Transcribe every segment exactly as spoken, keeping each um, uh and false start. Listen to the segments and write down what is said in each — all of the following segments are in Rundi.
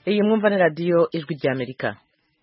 Iyi mwumva ni radio Ijwi ry'Amerika.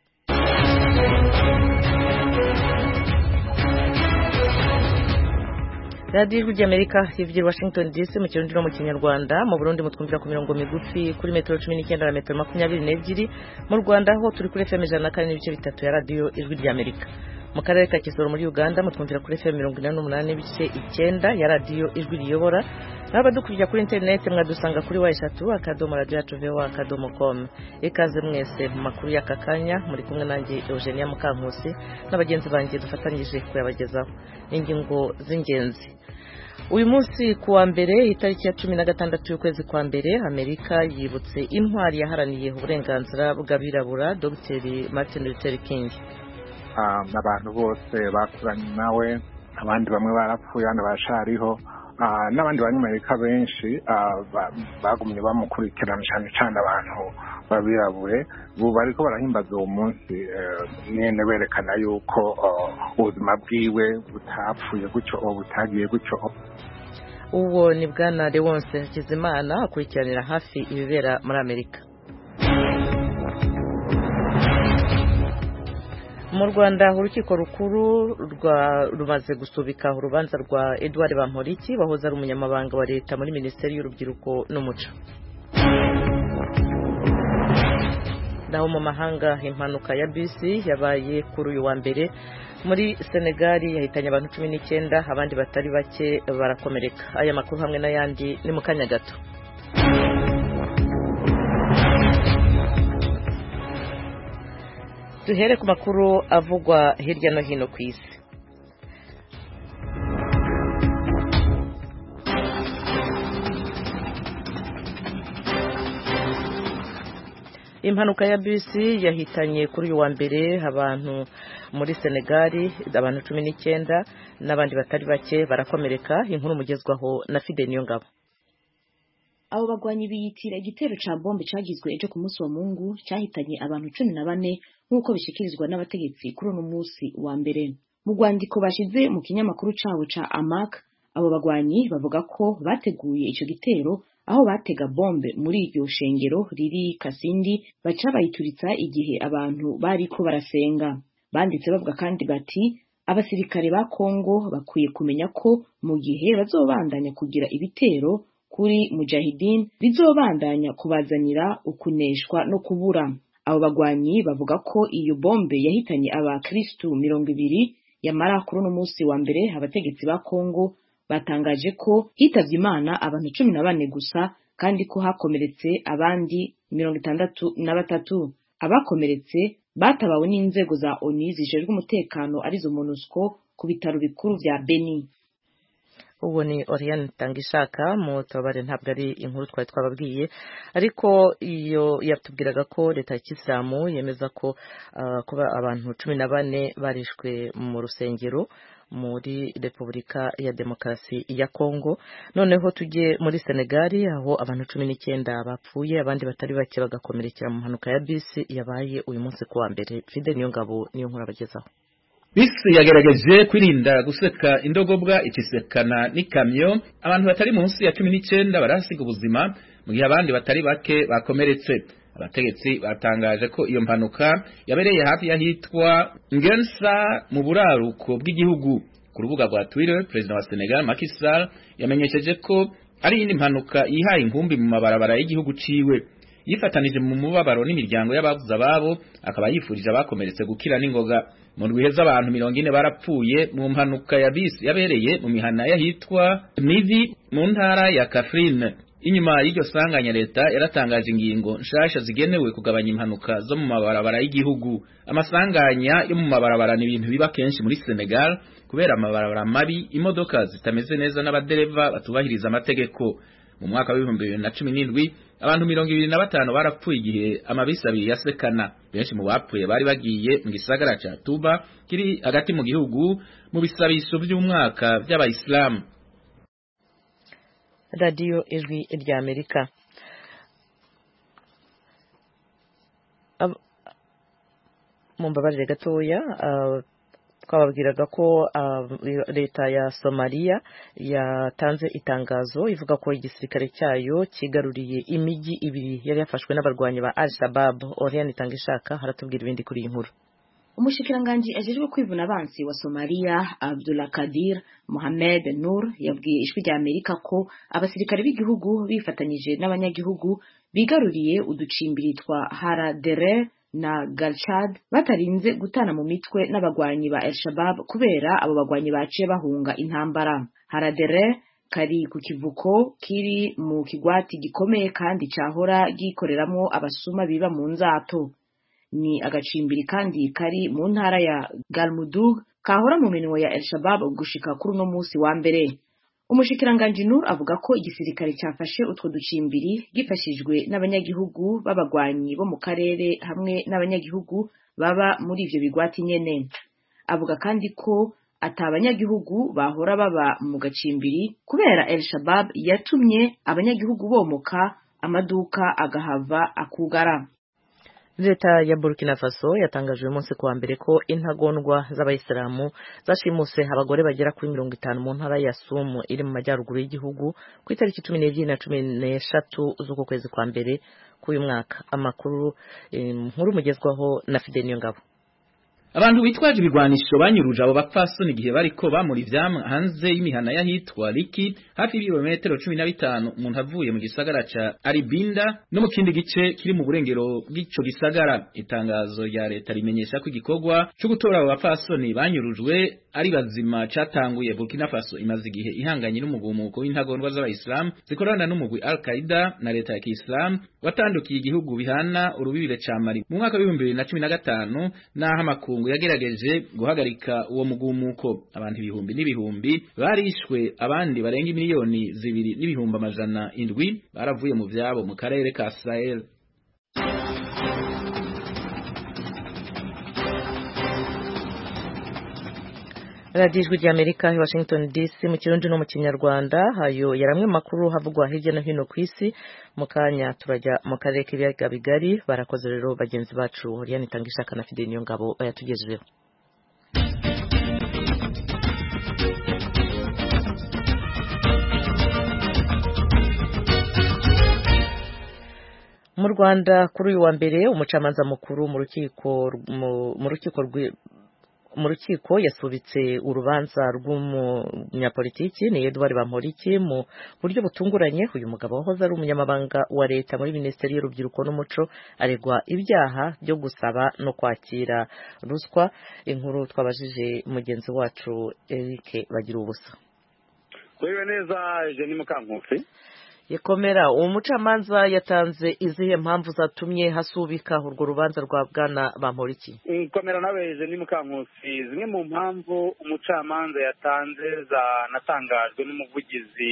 Radio Ijwi ry'Amerika ivye Washington D C mu kirundi no mu kinyarwanda. Mu Burundi mutwumvira ku mirongo migufi kuri metero cumi n'icyenda na metero makumyabiri n'ebyiri. Mu Rwanda ho turi kuri F M ijana na kane n'ibice bitatu ya radio Ijwi ry'Amerika. Mu karere ka Kisoro muri Uganda mutwumvira kuri F M mirongo inani n'umunani n'ibice icyenda ya radio Ijwi riyobora. N'abadukurikira kuri internet mwadusanga kuri wa eshatu akadomo radio yacu voa akadomo com. Ikaze mwese mu makuru y'akakanya muri kumwe nanjye Eugenia Mukankusi n'abagenzi banjye dufatanyije kuyabagezaho. Ingingo z'ingenzi. Uyu munsi kuwa mbere itariki ya cumi na gatandatu y'ukwezi kwa mbere Amerika yibutse intwari yaharaniye uburenganzira bw'abirabura Dr Martin Luther King. Ah, abantu bose bakuranye nawe, abandi bamwe barapfuye abandi bashariho, ah n'abandi banyamerika benshi bagumye bamukurikirana cyane cyane abantu babirabure bo bariko barahimbaza uwo munsi nyene berekana yuko ubuzima bwiwe butapfuye gutyo butagiye gutyo. Uwo ni bwana Lewonse Hakizimana akurikiranira hafi ibibera muri Amerika. Mu Rwanda urukiko rukuru rwa rumaze gusubika urubanza rwa Edouard Bamporiki wahoze ari umunyamabanga wa leta muri Minisiteri y'Urubyiruko n'Umuco. Naho mu mahanga impanuka ya bisi yabaye kuri uyu wa mbere muri Senegal yahitanye abantu cumi n'icyenda abandi batari bake barakomereka. Aya makuru hamwe n'ayandi ni mu kanya gato. Duhere ku makuru avugwa hirya no hino ku isi. Impanuka ya bisi yahitanye kuri uyu wa mbere abantu muri Senegal abantu cumi n'icyenda n'abandi batari bake barakomereka. Inkuru mugezwaho na Fide Niyongabo. Abo bagwanyi biyitira igitero ca bombe cagizwe ejo ku munsi wa Mungu cyahitanye abantu cumi na bane nk'uko bishikirizwa n'abategetsi kuri uno munsi wa mbere. Mu rwandiko bashize mu kinyamakuru cabo ca Amak, abo bagwanyi bavuga ko bateguye ico gitero aho batega bombe muri iryo shengero riri Kasindi baca bayituritsa igihe abantu bariko barasenga. Banditse bavuga kandi bati abasirikare ba Kongo bakwiye kumenya ko mu gihe bazobandanya kugira ibitero kuri Mujahideen bizobandanya kubazanira ukuneshwa no kubura. Abo bagwanyi bavuga ko iyo bombe yahitanye abakristu mirongo ibiri yamara kuri uno munsi wa mbere. Abategetsi ba Kongo batangaje ko hitavye Imana abantu cumi na bane gusa kandi ko hakomeretse abandi mirongo itandatu na batatu. Abakomeretse batabawe n'inzego za O N U zijejwe umutekano arizo MONUSCO ku bitaro bikuru vya Beni. Uwo ni Oriane Tangishaka mu tabare ntabwo ari inkuru twari twababwiye, ariko iyo yatubwiraga ko leta ya Kisilamu yemeza ko uh, kuba abantu cumi na bane barishwe mu rusengero muri Repubulika ya Demokarasi ya Kongo. Noneho tujye muri Senegal aho abantu cumi n'icyenda bapfuye abandi batari bake bagakomerekera mu mpanuka ya bisi yabaye uyu munsi kuwa mbere. Fide Niyongabo niyo nkuru abagezaho. Bisi yagerageje kwirinda guseka indogobwa ikisekana n'ikamyo. Abantu batari munsi ya cumi n'icyenda barasiga ubuzima mu gihe abandi batari bake bakomeretse. Abategetsi batangaje ko iyo mpanuka yabereye hafi yahitwa Ngensa mu buraruko bw'igihugu. Ku rubuga rwa Twitter, President wa Senegal Macky Sall yamenyesheje ko ari indi mpanuka yihaye inkumbi mu mabarabara y'igihugu ciwe. Yifatanije mu mubabaro n'imiryango y'abavuze ababo, akaba yifurije abakomeretse gukira n'ingoga. Mu rwiheza abantu mirongo ine barapfuye mu mpanuka ya bisi yabereye mu mihana yahitwa Mivi mu ntara ya Kafrine. Inyuma y'iryo sanganya leta yaratangaje ingingo nshasha zigenewe kugabanya impanuka zo mu mabarabara y'igihugu. Amasanganya yo mu mabarabara ni ibintu biba kenshi muri Senegal kubera amabarabara mabi, imodoka zitameze neza n'abadereva batubahiriza amategeko. Mu mwaka wa ibihumbi bibiri na cumi n'indwi abantu mirongo ibiri na batanu barapfuye igihe amabisi abiri yasekana. Benshi mu bapfuye bari bagiye mu gisagara ca Tuba kiri hagati mu gihugu mu bisabisho by'umwaka by'abayisilamu. Radio Ijwi ry'Amerika. Mumbabarire gatoya, uh, twababwiraga ko leta ya Somalia yatanze itangazo ivuga ko igisirikare cyayo kigaruriye imijyi ibiri yari yafashwe n'abarwanyi ba Al-Shabaab. Oriane Itangishaka haratubwira ibindi kuri iyi nkuru. Umushikiranganji ajejwe kwivuna abansi wa Somalia Abdullah Kadir Mohamed Nur yabwiye ijwi rya Amerika ko abasirikare b'igihugu bifatanyije n'abanyagihugu bigaruriye uducimbiri twa Haradere na Galchad batarinze gutana mu mitwe n'abagwanyi ba Al-Shabaab kubera abo bagwanyi baciye bahunga intambara. Haradere kari ku kivuko kiri mu kigwati gikomeye kandi cahora gikoreramo abasuma biba mu nzato. Ni agacimbiri kandi kari mu ntara ya Galmudug kahora mu minwe ya Al-Shabaab gushika kuri uno musi wa mbere. Umushikiranganji Nur avuga ko igisirikare cyafashe utwo ducimbiri gifashijwe n'abanyagihugu b'abagwanyi bo mu karere hamwe n'abanyagihugu baba muri ivyo bigwati nyene. Avuga kandi ko atabanyagihugu bahora baba mu gacimbiri kubera Al-Shabaab yatumye abanyagihugu bomoka amaduka agahava akugara. Leta ya Burkina Faso yatangaje uyu munsi kuwa mbere ko intagondwa z'abayisilamu zashimuse abagore bagera kuri mirongo itanu mu ntara ya Sumu iri mu majyaruguru y'igihugu ku itariki cumi n'ebyiri na cumi n'eshatu z'uko kwezi kwa mbere k'uyu mwaka. Amakuru nkuru mugezwaho na Fidel Niyongabo. Abantu bitwaje ibigwanisho banyuruje abo bapfasoni igihe bariko bamura ivyamwa hanze y'imihana y'ahitwa Liki hafi y'ibirometero cumi na bitanu umuntu avuye mu gisagara ca Aribinda no mu kindi gice kiri mu burengero bw'ico gisagara. Itangazo rya leta rimenyesha ko igikorwa cyo gutora abo bapfasoni banyurujwe ari bazima catanguye. Burkina Faso imaze igihe ihanganye n'umugumuko w'intagondwa z'abayisilamu zikorana n'umugwi Al-Qaeda na leta ya Kiislamu watandukiye igihugu bihana urubibire ca Mali mu mwaka w'ibihumbi bibiri na cumi na gatanu naho amakuru yagerageje guhagarika uwo mugumuko. Abantu ibihumbi n'ibihumbi barishwe, abandi barenga miliyoni zibiri n'ibihumbi amajana indwi baravuye mu vyabo mu karere ka Sahel. Radio Ijwi rya Amerika i Washington D C mu Kirundi no mu Kinyarwanda. Hayo yaramwe makuru havugwa hirya no hino ku isi. Mu kanya turajya mu karere k'ibiyaga bigari. Barakoze rero bagenzi bacu Oriane Itangishaka na Fidel Niyongabo bayatugejejeho. Mu Rwanda kuri uyu wa mbere umucamanza mukuru mu rukiko mu rukiko mu rukiko yasubitse urubanza rw'umunyapolitiki ni Edouard Bamporiki mu buryo butunguranye. Uyu mugabo wahoze ari umunyamabanga wa leta muri Minisiteri y'Urubyiruko n'Umuco aregwa ibyaha byo gusaba no kwakira ruswa. Inkuru twabajije mugenzi wacu Eric Bagira ubusa. Kwewe neza Jenny Mukankusi. Yekomera uwo mucamanza yatanze izihe mpamvu zatumye hasubika urwo rubanza rwa bwana Bamporiki? Komera nawe Jenny Mukankusi, zimwe mu mpamvu umucamanza yatanze zanatangajwe n'umuvugizi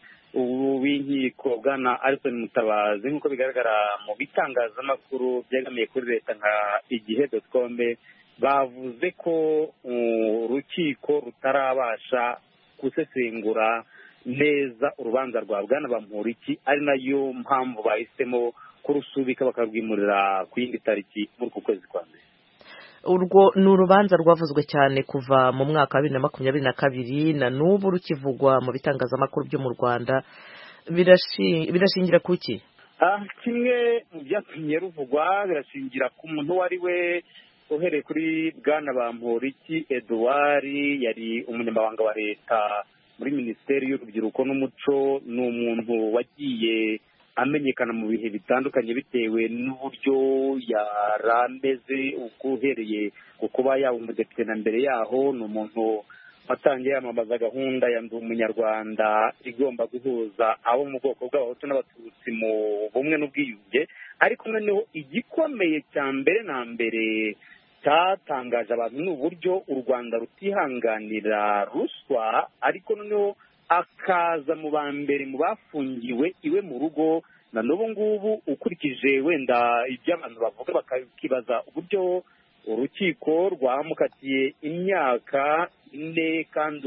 w'inkiko bwana Alison Mutabazi nk'uko bigaragara mu bitangazamakuru byegamiye kuri leta nka igihe dot com bavuze ko urukiko rutarabasha gusesengura neza urubanza rwa bwana Bamporiki, ari nayo mpamvu bahisemo kurusubika bakarwimurira ku yindi tariki muri ku kwezi kwa mbere. Urwo ni urubanza rwavuzwe cyane kuva mu mwaka wa bibiri na makumyabiri na kabiri na n'ubu rukivugwa mu bitangazamakuru byo mu Rwanda. Birashingira kuki? Ah, kimwe mu byatumye ruvugwa birashingira ku muntu wari we uhereye kuri bwana Bamporiki Edouard, yari umunyamabanga wa leta muri Minisiteri y'Urubyiruko n'Umuco. Ni umuntu wagiye amenyekana mu bihe bitandukanye bitewe n'uburyo yarameze uhereye ku kuba yaba umudepite na mbere yaho. Ni umuntu watangiye yamamaza gahunda ya Ndi Umunyarwanda igomba guhuza abo mu bwoko bw'Abahutu n'Abatutsi mu bumwe n'ubwiyunge. Ariko noneho igikomeye cya mbere na mbere cyatangaje abantu ni uburyo u Rwanda rutihanganira ruswa, ariko noneho akaza mu ba mbere mu bafungiwe iwe mu rugo. Na n'ubu ngubu ukurikije wenda ibyo abantu bavuga bakakibaza uburyo urukiko rwamukatiye imyaka ine kandi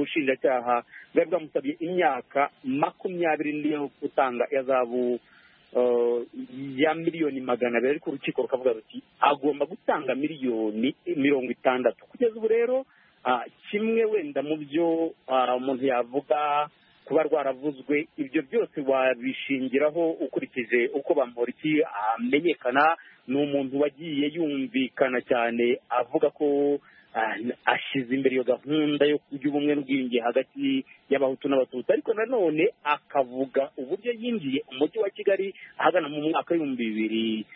ubushinjacyaha bwari bwamusabye imyaka makumyabiri yo gutanga ihazabu ya miliyoni magana abiri ariko urukiko rukavuga ruti agomba gutanga miliyoni mirongo itandatu. Kugeza ubu rero kimwe wenda mu byo umuntu yavuga kuba rwaravuzwe, ibyo byose wabishingiraho ukurikije uko Bamporiki amenyekana. Ni umuntu wagiye yumvikana cyane avuga ko ashyize imbere iyo gahunda yo kugira ubumwe n'ubwiyunge hagati y'abahutu n'abatutsi, ariko nanone akavuga uburyo yinjiye umujyi wa Kigali ahagana mu mwaka w'ibihumbi bibiri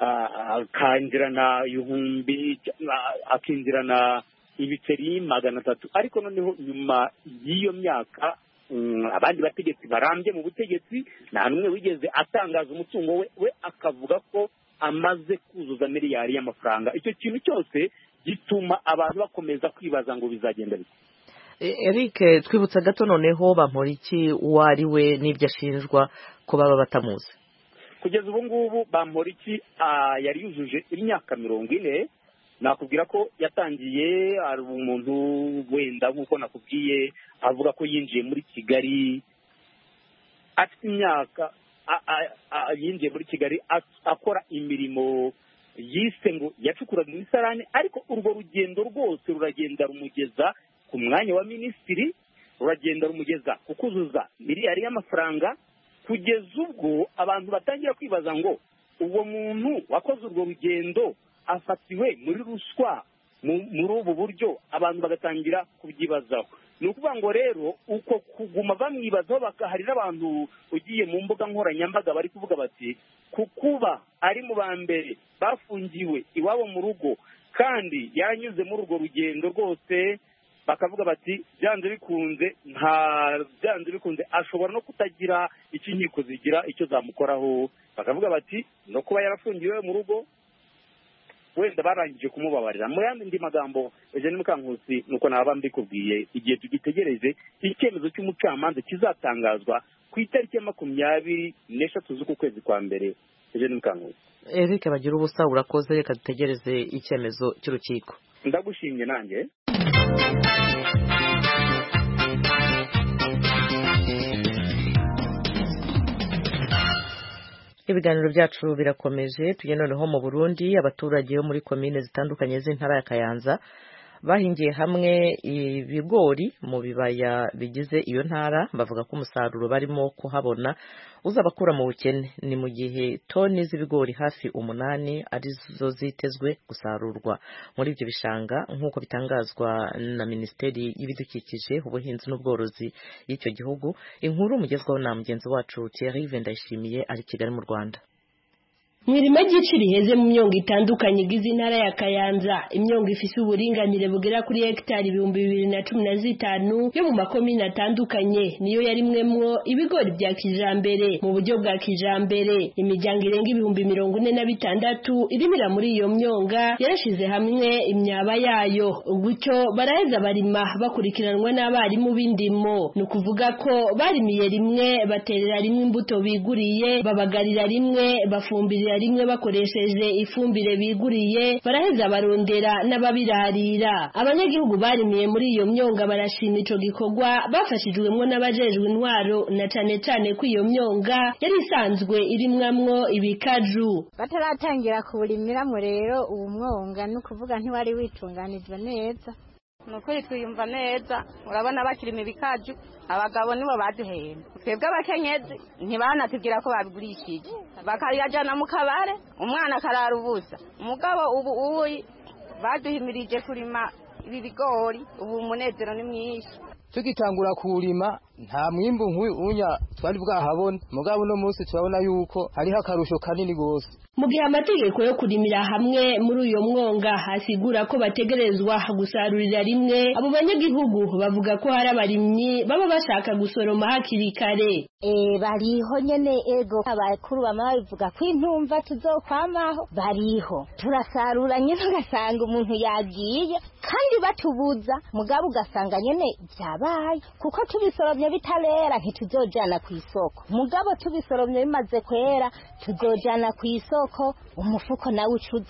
akinjirana ibihumbi akinjirana ibiceri magana atatu, ariko noneho nyuma y'iyo myaka abandi bategetsi barambye mu butegetsi nta n'umwe wigeze atangaza umutungo we, we akavuga ko amaze kuzuza miliyari y'amafaranga. Icyo kintu cyose gituma abantu bakomeza kwibaza ngo bizagenda bite. Eric, twibutsa gato noneho Bamporiki uwo ari we n'ibyo ashinjwa ko baba batamuzi. Kugeza ubu ngubu Bamporiki yari yujuje imyaka mirongo ine. Nakubwira ko yatangiye ari umuntu wenda nk'uko nakubwiye avuga ko yinjiye muri Kigali afite imyaka yinjiye muri Kigali akora imirimo yise ngo yacukuraga imisarane, ariko urwo rugendo rwose ruragenda rumugeza ku mwanya wa minisitiri, ruragenda rumugeza ku kuzuza miliyari y'amafaranga, kugeza ubwo abantu batangira kwibaza ngo uwo muntu wakoze urwo rugendo afatiwe muri ruswa muri ubu buryo, abantu bagatangira kubyibazaho. Ni ukuvuga ngo rero uko kuguma bamwibazaho, bakaharira abantu ugiye mu mbuga nkoranyambaga bari kuvuga bati kukuba ari mu ba mbere bafungiwe iwabo mu rugo kandi yaranyuze muri urwo rugendo rwose, bakavuga bati byanze bikunze nta byanze bikunze ashobora no kutagira icyo inkiko zigira icyo zamukoraho, bakavuga bati no kuba yarafungiwe mu rugo wenda barangije kumubabarira. Mu yandi ndi magambo Eugene Mukankusi nuko naba mbikubwiye, igihe tugitegereje icyemezo cy'umucamanza kizatangazwa ku itariki ya makumyabiri n'eshatu z'uku kwezi kwa mbere. Eugene Mukankusi. Eric bagira ubusa, urakoze, reka dutegereze icyemezo cy'urukiko. Ndagushimye nanjye. Ibiganiro byacu birakomeje. Tujye noneho mu Burundi. Abaturage bo muri komine zitandukanye z'intara ya Kayanza bahingiye hamwe ibigori mu bibaya bigize iyo ntara, bavuga ko umusaruro barimo kuhabona uzabakura mu bukene. Ni mu gihe toni z'ibigori hafi umunani arizo zitezwe gusarurwa muri ibyo bishanga nk'uko bitangazwa na Minisiteri y'Ibidukikije, Ubuhinzi n'Ubworozi y'icyo gihugu. Inkuru mugezwaho na mugenzi wacu Thierry Vendayishimiye ari Kigali mu Rwanda. Mwirima gici riheze mu myongo itandukanye igize intara ya Kayanza, imyongo ifise uburinganire bugera kuri hectare ibihumbi bibiri na cumi na zitanu yo mu makomine atandukanye, niyo yarimwemwo ibigori bya kijambere mu buryo bwa kijambere. Imiryango irenga ibihumbi mirongo ine na bitandatu irimira muri iyo myonga yarashize hamwe imyaba yayo, gutyo baraheza barima bakurikiranwa n'abarimu b'indimo. Ni ukuvuga ko barimiye rimwe, baterera rimwe imbuto biguriye, babagarira rimwe, bafumbirira rimwe bakoresheje ifumbire biguriye, baraheza barondera n'ababirarira. Abanyagihugu barimiye muri iyo myonga barashima ico gikorwa bafashijwemwo n'abajejwe intwaro, na cane cane ko iyo myonga yari isanzwe irimwamwo ibikaju. Bataratangira kuwurimiramo rero uwo mwonga no kuvuga ntiwari witunganijwe neza. Nuko twiyumva neza, urabona bakirima ibikaju, abagabo nibo baduhemba. Twebwe abakenyezi ntibanatubwira ko babigurishije, bakayajana mu kabare, umwana akarara ubusa. Umugabo ubu uyi baduhimirije kurima ibi bigori, ubu umunezero ni mwinshi. Tugitangura kurima nta mwimbu nk'unya twari bwahabona, mugabo no munsi turabona yuko hariho akarusho kanini gose. Mu gihe amategeko yo kurimira hamwe muri uyo mwonga hasigura ko bategerezwa gusarurira rimwe, abo banyagihugu bavuga ko hari abarimyi baba bashaka gusoroma hakiri kare. Eh bariho nyene ego abakuru bama bavuga ko intumva tuzokwamaho, bariho turasarura nyene ugasanga umuntu yagiye kandi batubuza, mugabo ugasanga nyene byabaye kuko tubisoromye bitarera ntituzojana ku isoko, mugabo tubisoromye bimaze kwera tuzojana ku isoko, umufuko nawe ucuza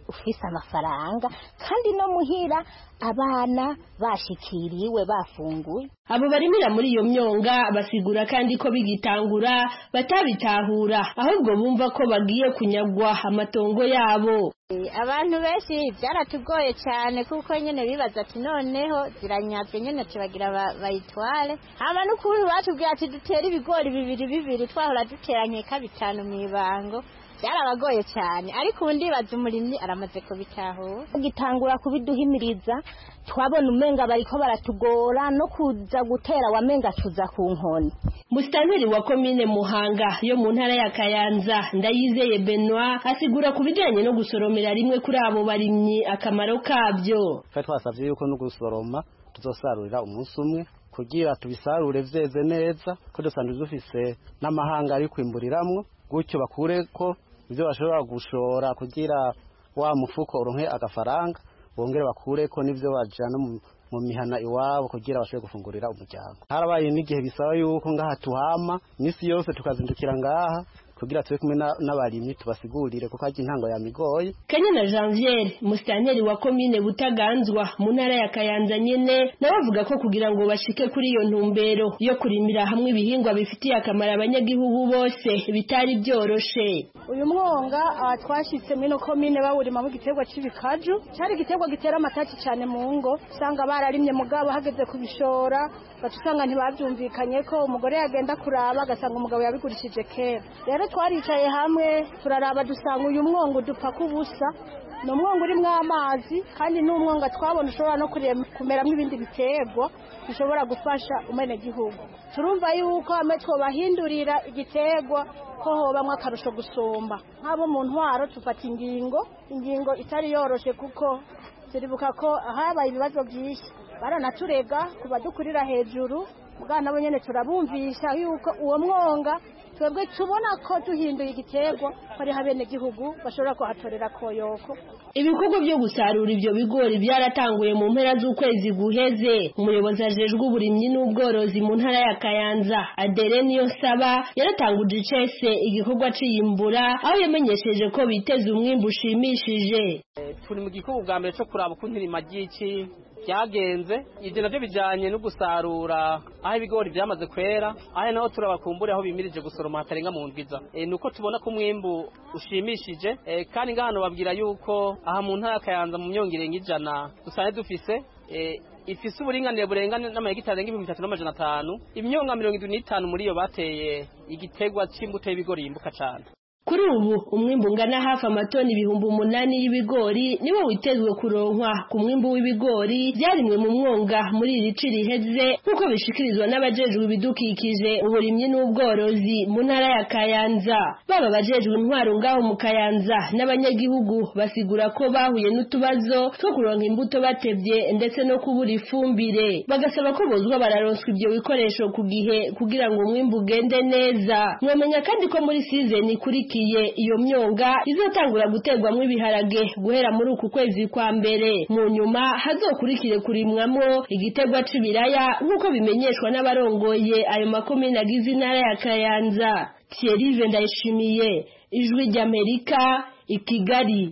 ufise amafaranga kandi no muhira abana bashikiriwe bafunguye. Abo barimira muri iyo myonga basigura kandi ko bigitangura batabitahura ahubwo bumva ko bagiye kunyagwa amatongo yabo. Abantu benshi byaratugoye cyane kuko nyene bibaza ati noneho ziranyazwe nyene tubagira bayitware. Hama n'ukuri batubwiye ati dutera ibigori bibiri bibiri twahora duteranye ka bitanu mwibango. Byarabagoye cyane ariko ubundi baza umurimyi aramaze kubitahura. Gitangura kubiduhimiriza twabona umenga bariko baratugora no kuza gutera wamenga tuza ku nkoni. Musitanteri wa komine Muhanga yo mu ntara ya Kayanza Ndayizeye Benoit asigura kubijanye no gusoromera rimwe kuri abo barimyi akamaro kabyo. Twa twasavye yuko no gusoroma tuzosarurira umunsi umwe kugira tubisarure vyeze neza ko dusanzwe dufise n'amahanga ari kwimburiramwo gutyo bakure ko ivyo bashobora gushora kugira wa mufuko uronke agafaranga bongere bakure ko nivyo bajana mu mihana iwabo kugira bashobore gufungurira umuryango. Harabaye n'igihe bisaba yuko ngaha tuhama nisi yose tukazindukira ngaha kugira tube kumwe n'abarimyi tubasigurire kuko aje intango ya migoye. Kanyana Janvier musitanteri wa komine Butaganzwa mu ntara ya Kayanza nyene nabavuga ko kugira ngo bashike kuri iyo ntumbero yo kurimira hamwe ibihingwa bifitiye akamaro abanyagihugu bose bitari byoroshe. Uyu mwonga twashitse mino komine bawurima mu giterwa c'ibikaju cyari igiterwa gitera amataki cyane mu ngo usanga bararimye mugabo hageze kubishora batusanga ntibavyumvikanye ko umugore yagenda kuraba agasanga umugabo yabigurishije kera. Rero twaricaye hamwe turaraba dusanga uyu mwongo dupfa kubusa no mwongo urimwo amazi kandi n'umwonga twabona ushobora no kumeramwo ibindi biterwa bishobora gufasha umene gihugu. Turumva yuko amwe twobahindurira igiterwa ko hobamwe akarusho gusomba nk'abo mu ntwaro tufata ingingo ingingo itari yoroshe kuko turibuka ko habaye ibibazo byinshi baranaturega kubadukurira hejuru mugana nabo nyene turabumvisha yuko uwo mwonga twebwe tubona ko duhinduye igiterwa hari habene gihugu bashobora kuhatorera koyoko. Ibikorwa byo gusarura ibyo bigori byaratanguye mu mpera z'ukwezi guheze. Umuyobozi ajejwe uburimyi n'ubworozi mu ntara ya Kayanza Adere niyo saba yaratanguje icese igikorwa ciyimbura aho yamenyesheje ko biteze umwimbu ushimishije. Turi mu gikorwa bwa mbere cyo kuraba ukuntu imagiki byagenze ibyo navyo bijanye no gusarura aho ibigori byamaze kwera aho naho turabakumbure aho bimirije gusoroma hatarenga mu ndwiza e, nuko tubona ko umwimbu ushimishije e, kandi ngahano babwira yuko aha mu ntara Kayanza mu myongirenga ijana dusane dufise e, ifise uburinganire burengana n'amahegitari arenga ibihumbi bitatu n'amajana atanu imyonga mirongo indwi n'itanu muri iyo bateye igitegwa c'imbuto y'ibigori yimbuka cane. Kuri ubu umwimbu ungana hafi amatoni ibihumbi umunani y'ibigori niwo witezwe kuronkwa ku mwimbu w'ibigori byarimwe mu mwonga muri iri ci riheze nk'uko bishikirizwa n'abajejwe ibidukikije uburimyi n'ubworozi mu ntara ya Kayanza. Baba abajejwe intwaro ngaho mu Kayanza n'abanyagihugu basigura ko bahuye n'utubazo two kuronka imbuto batevye ndetse no kubura ifumbire bagasaba ko bozwa bararonswa ibyo bikoresho ku gihe kugira ngo umwimbu ugende neza. Mwamenya kandi ko muri season kuri iyo myonga izotangura guterwamwo ibiharage guhera muri uku kwezi kwa mbere mu nyuma hazokurikire kurimwamo igiterwa c'ibiraya nk'uko bimenyeshwa n'abarongoye ayo makomine agize intara ya Kayanza. Thierry Ndayishimiye Ijwi ry'Amerika i Kigali.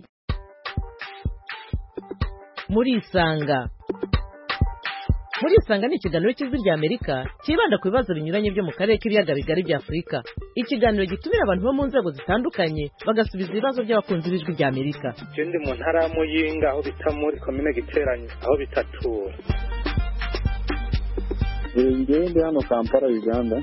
Muri Isanga Muri Isanga ni ikiganiro cy'Ijwi ry'Amerika kibanda ku bibazo binyuranye byo mu karere k'ibiyaga bigari bya Afurika. Ikiganiro gitumira abantu bo mu nzego zitandukanye bagasubiza ibibazo by'abakunzi b'Ijwi ry'Amerika. Je ndi mu ntara ya Muyinga aho bita muri komine Giteranyi aho bitatura. Ngende hano Kampala Uganda.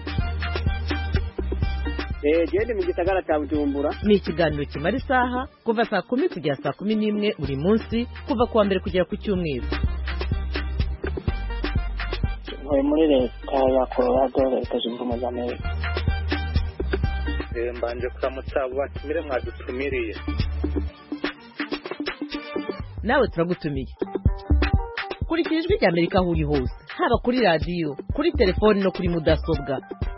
Eh gende mu gisagara cya Bujumbura. Ni ikiganiro kimara isaha kuva saa kumi kugera saa kumi n'imwe buri munsi kuva kuwa mbere kugera ku cyumweru. Muri leta ya Colorado leta zunze ubumwe za Amerika. Mbanje kuramutsa abo batumire mwadutumiriye. Nawe turagutumiye. Kurikira Ijwi ry'Amerika aho uri hose haba kuri radio kuri telefone no kuri mudasobwa.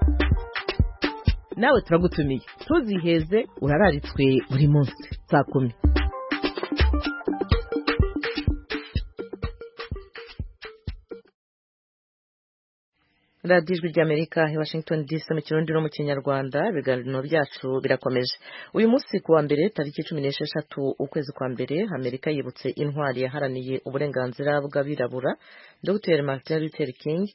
Nawe turagutumiye tuziheze urararitswe buri munsi saa kumi. radiyo ijwi ry'amerika i washington dc mu kirundi no mu kinyarwanda ibiganiro byacu birakomeje uyu munsi ku wa mbere tariki cumi n'esheshatu ukwezi kwa mbere amerika yibutse intwari yaharaniye uburenganzira bw'abirabura dr martin luther king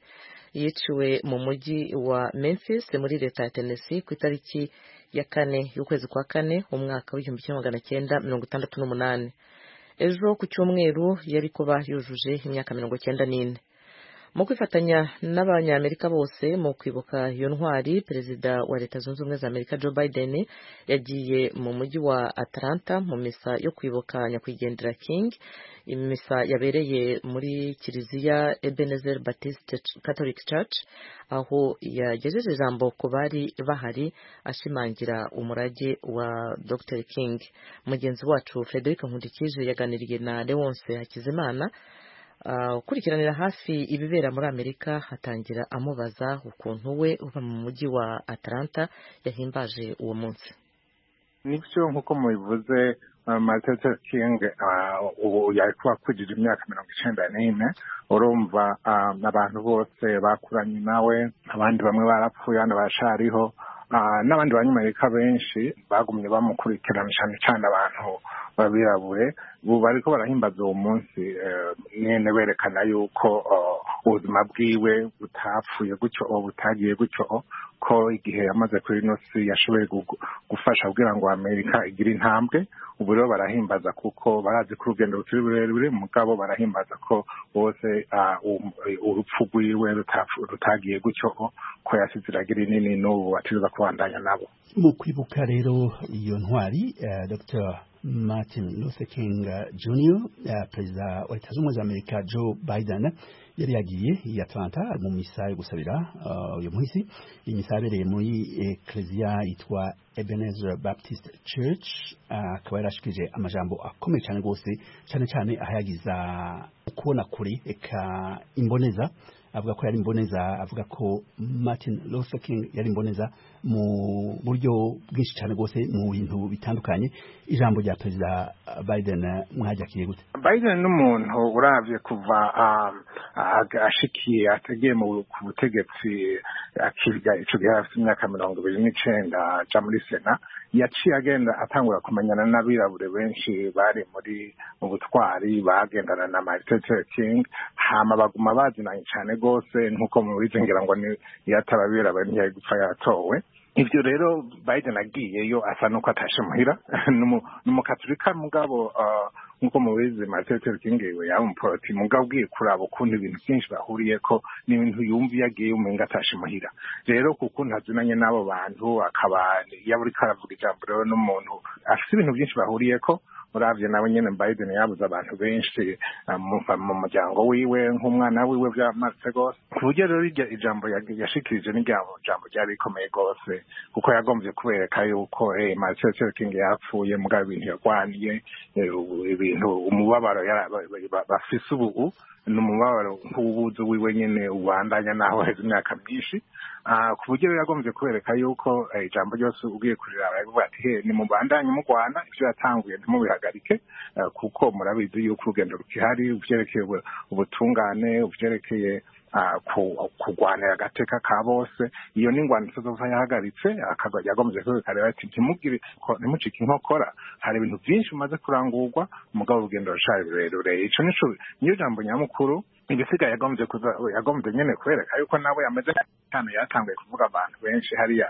yiciwe mu mujyi wa Memphis muri leta ya Tennessee ku itariki ya kane y'ukwezi kwa kane umwaka w'igihumbi kimwe magana cyenda mirongo itandatu n'umunani. Ejo ku cyumweru yari kuba yujuje imyaka mirongo cyenda n'ine. Mu kwifatanya n'abanyamerika bose mu kwibuka iyo ntwari, perezida wa leta zunze ubumwe za Amerika Joe Biden yagiye mu mujyi wa Atlanta mu misa yo kwibuka nyakwigendera King. Imisa yabereye muri kiliziya Ebenezer Baptist Catholic Church, aho yagejeje ijambo ku bari bahari ashimangira umurage wa Doctor King. Mugenzi wacu Frederick Nkundikije yaganiriye na Leonce Hakizimana ukurikiranira hafi ibibera muri Amerika, hatangira amubaza ukuntu we uba mu mujyi wa Atlanta yahimbaje uwo munsi. Nibyo nk'uko mubivuze, Martin Luther King ubu yari kuba kujije imyaka mirongo icyenda n'ine. Urumva abantu bose bakuranye nawe, abandi bamwe barapfuye abandi bashariho, n'abandi banyamerika benshi bagumye bamukurikirana cyane cyane abantu babirabure. Ubu bariko barahimbaza uwo munsi nyene berekana yuko ubuzima bwiwe butapfuye gutyo butagiye gutyo, ko igihe yamaze kuri ino si yashoboye gufasha kugira ngo Amerika igire intambwe. Ubu rero barahimbaza kuko barazi ko urugendo rutari rurerure, mugabo barahimbaza ko bose urupfu rwiwe rutagiye gutyo, ko yasize iragira inini n'ubu atiza kubandanya nabo. Mu kwibuka rero iyo ntwari, Dr Martin Luther King Junior, perezida wa leta zunze ubumwe za Amerika Joe Biden yari yagiye i Atlanta mu misa yo gusabira uyu munsi. Iyi misa yabereye muri eklezia yitwa Ebenezer Baptist Church, akaba yarashikije amajambo akomeye cyane rwose, cyane cyane ahayagiza ukubona kuri eka imboneza. Avuga ko yari imboneza, avuga ko Martin Luther King yari imboneza mu buryo bwinshi cyane rwose mu bintu bitandukanye. Ijambo rya perezida Biden mwajakiye gute? Biden n'umuntu uravye kuva ashikiye ategeye mu butegetsi akiga ico gihe afite imyaka mirongo ibiri n'icenda aja muri Sena, yaciye agenda atangura kumenyana n'abirabure benshi bari muri mu butwari bagendana na Martin Luther King, hama baguma bazinanye cyane gose nkuko mubizi, ngira ngo ni yatababirabure ntiyari gupfa yatowe. Ivyo rero Biden agiyeyo asa nuko atashe muhira n'umukatolika, mugabo nkuko mubizi Martin Luther King we yaba umuporoti, mugabo ugiye kuraba ukuntu ibintu byinshi bahuriyeko n'ibintu yumva yagiye umenga atashe muhira. Rero kuko ntazinanye n'abo bantu, akaba yaburi karavuga ijambo rero n'umuntu afite ibintu byinshi bahuriyeko. Uravye nawe nyene Biden yabuze abantu benshi mu muryango wiwe nk'umwana wiwe vyamaze gose, ku buryo rero ijambo yashikirije n'ijambo jambo ryari rikomeye gose, kuko yagombye kubereka yuko eh Martin Luther King yapfuye, mugabo ibintu yarwaniye, ibintu umubabaro bafise ubu n'umubabaro nk'ububuzi wiwe nyene ubandanya naho heze imyaka myinshi. Ku buryo rero yagombye kubereka yuko ijambo ryose ugiye kuriraba yavuga ati he ni mubandanye mu Rwanda, ivyo yatanguye ntimubihagarike, kuko murabizi yuko urugendo rukihari, uvyerekeye ubutungane, uvyerekeye kurwanira agateka ka bose. Iyo ni ngwano izova yahagaritse, yagombye kwerekana ati ntimugire ntimucike inkokora, hari ibintu byinshi umaze kurangurwa, umugabo urugendo rushari rurerure. Ico nico niyo jambo nyamukuru. Igisigaye yagombye kuza yagombye nyene kwereka yuko nawe yamaze cyane yatanguye kuvuga abantu benshi hariya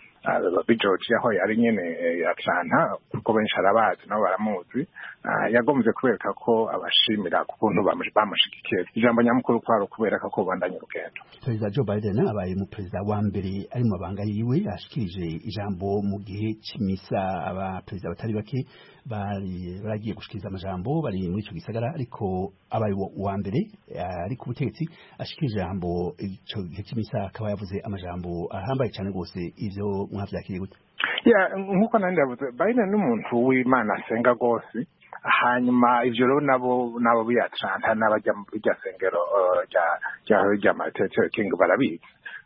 George yaho yari nyene Atlanta, kuko benshi arabazi nabo baramuzi. Yagombye kubereka ko abashimira kukuntu bamushigikiye. Ijambo nyamukuru kwaro kubereka ko bandanye urugendo. Perezida Joe Biden abaye mu perezida wa mbere ari mu mabanga yiwe yashikirije ijambo mu gihe c'imisa. Aba perezida batari bake bari baragiye gushikiriza amajambo bari muri ico gisagara, ariko abaye wa mbere ari ku butegetsi ashikirije ijambo ico gihe c'imisa, akaba yavuze amajambo ahambaye cyane rwose. Ivyo mwavyakiriye gute? Ya nkuko nandi yavuze, Biden n'umuntu w'Imana asenga gose, hanyuma ivyo rero nabo nabo biyatranta n'abajya mu bijya sengero rya rya Martin Luther King barabizi.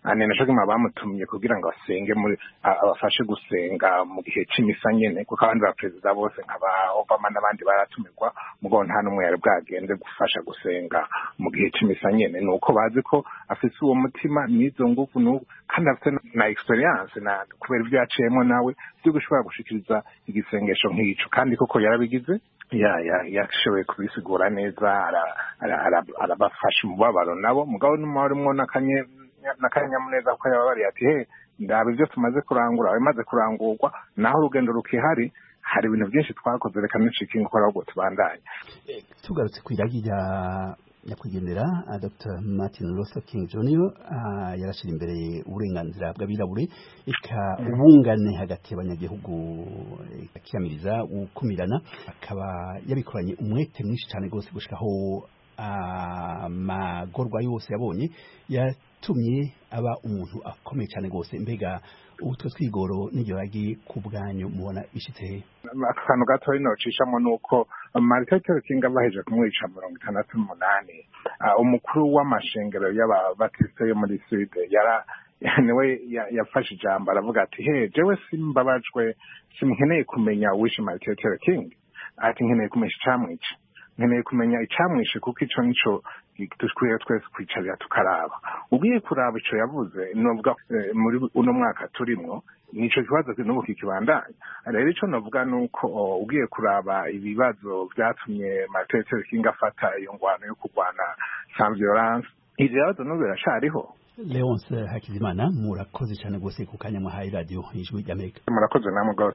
ane naco gima bamutumye kugira ngo asenge muri abafashe gusenga mu gihe c'imisa nyene kuko abandi ba perezida bose nkaba Obama n'abandi baratumirwa mugo nta numwe yari bwagende gufasha gusenga mu gihe c'imisa nyene nuko bazi ko afise uwo mutima n'izo nguvu nuko kandi afite na experience na kubera ibyo yaciyemo nawe byo gushobora gushikiriza igisengesho nk'ico kandi koko yarabigize ya ya yashoboye kubisigura neza arabafasha umubabaro nabo mugabo n'umwe nakanye nakanyamuneza kuko yababariye ati he ndabe ibyo tumaze kurangura bimaze kurangurwa naho urugendo rukihari hari ibintu byinshi twakoze reka niciki ngukora ahubwo tubandanye tugarutse kwiragira nyakwigendera Doctor Martin Luther King Junior yarashira imbere uburenganzira bw'abirabure eka ubungane hagati y'abanyagihugu akiyamiriza ukumirana akaba yabikoranye umwete mwinshi cyane gose gushikaho amagorwa yose yabonye yatumye aba umuntu akomeye cyane gose mbega utwo twigoro n'iryo ragi ku bwanyu mubona bishitse akantu gato inocishamwo nuko Martin Luther King abaheje kumwica mirongo itandatu n'umunani umukuru w'amashengero y'ababatiste yo muri Sud yara niwe yafashe ijambo aravuga ati he jewe simbabajwe simkeneye kumenya wishe Martin Luther King ati nkeneye kumenya icamwica nkeneye kumenya icamwishe kuko ico nico dushwiye twese kwicarira tukaraba ugiye kuraba ico yavuze novuga muri uno mwaka turimwo nico kibazo n'ubu kikibandanya rero ico novuga nuko ugiye kuraba ibibazo byatumye Martin Luther King afata iyo ngwano yo kurwana sans violence ivyo bibazo n'ubu birashariho Leonce Hakizimana murakoze cyane gose ku kanya mwahaye radio Ijwi ry'Amerika murakoze namwe gose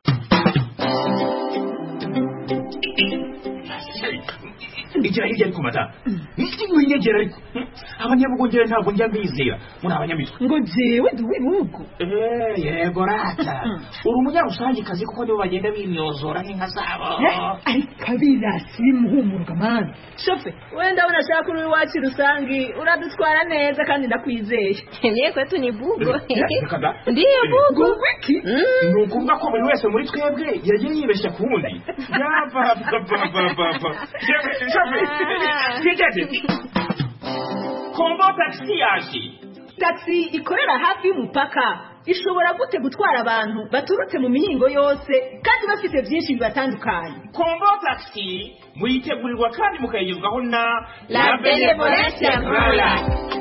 igira hirya ariko mata ntiwiyegera ariko abanyabugongera ntabwo njya mbizera muri abanyamitwe ngo jewe duwe bugo yego rata uri umunyarusangikazi kuko nibo bagenda bimyozora nk'inka zabo ariko abirasi muhumuruka mani shofe wenda unashaka uri iwacu rusangi uradutwara neza kandi ndakwizeye niye kwetu ni bugo ndiye bugo wiki ni ukuvuga ko buri wese muri twebwe yagiye yibeshya ku wundi yabababababa kombo taxi yaje taxi ikorera hafi y'umupaka ishobora gute gutwara abantu baturutse mu mihingo yose kandi bafite byinshi bibatandukanye kombo taxi muyitegurirwa kandi mukayigezwaho na La Benevolence Royal.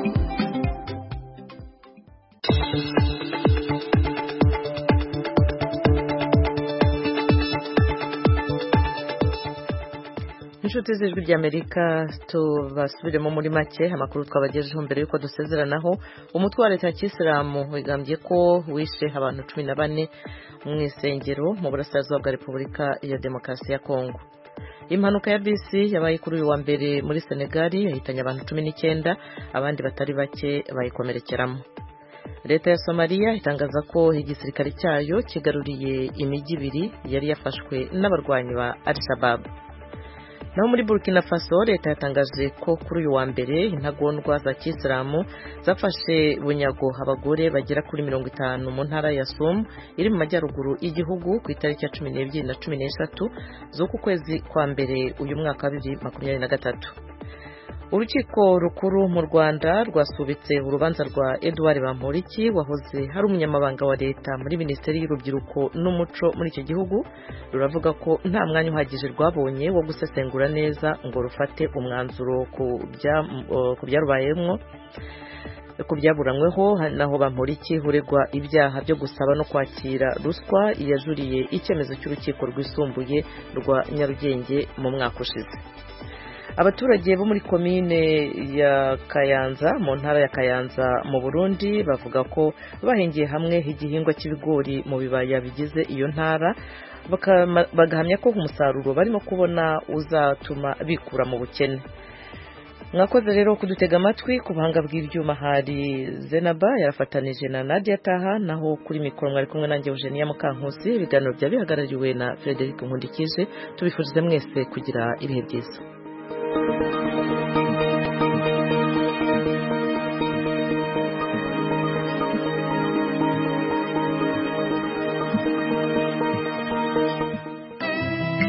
inshuti z'ijwi ry'Amerika tubasubiremo muri make amakuru twabagejeho mbere yuko dusezeranaho umutwe wa leta ya Kisilamu wigambye ko wishe abantu cumi na bane mu isengero mu burasirazuba bwa Repubulika ya Demokarasi ya Kongo. Impanuka ya bisi yabaye kuri uyu wa mbere muri Senegal yahitanye abantu cumi n'icyenda abandi batari bake bayikomerekeramo. Leta ya Somalia itangaza ko igisirikare cyayo kigaruriye imijyi ibiri yari yafashwe n'abarwanyi ba Al-Shabaab. Naho muri Burkina Faso leta yatangaje ko kuri uyu wa mbere intagondwa za Kisilamu zafashe bunyago abagore bagera kuri mirongo itanu mu ntara ya Soum iri mu majyaruguru y'igihugu ku itariki ya cumi n'ebyiri na cumi n'eshatu z'uku kwezi kwa mbere uyu mwaka wa bibiri makumyabiri na gatatu. Urukiko rukuru mu Rwanda rwasubitse urubanza rwa Edouard Bamporiki wahoze hari umunyamabanga wa leta muri Minisiteri y'Urubyiruko n'Umuco muri icyo gihugu ruravuga ko nta mwanya uhagije rwabonye wo gusesengura neza ngo rufate umwanzuro ku byarubayemwo ku byaburanyweho naho Bamporiki uregwa ibyaha byo gusaba no kwakira ruswa yajuriye icyemezo cy'urukiko rwisumbuye rwa Nyarugenge mu mwaka ushize. Abaturage bo muri komine ya Kayanza mu ntara ya Kayanza mu Burundi bavuga ko bahingiye hamwe igihingwa cy'ibigori mu bibaya bigize iyo ntara bagahamya ko umusaruro barimo kubona uzatuma bikura mu bukene. Mwakoze rero kudutega amatwi ku buhanga bw'ibyuma hari Zenaba yarafatanije na Nadia Taha naho kuri mikoro mwari kumwe nanjye Eugenia Mukankusi ibiganiro bya bihagarariwe na Frederic Nkundikije tubifurize mwese kugira ibihe byiza.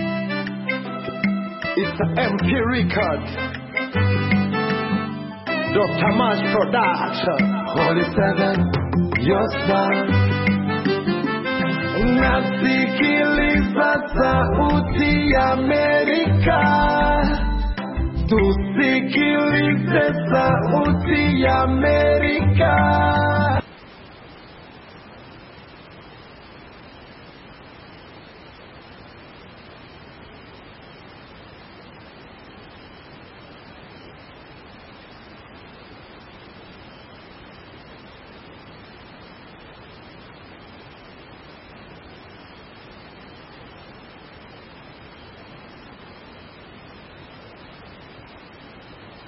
It's an M P record. Doctor Mash Production. Holy Seven, your son. Nasikiliza sauti ya Amerika. Tusikilize sauti ya Amerika.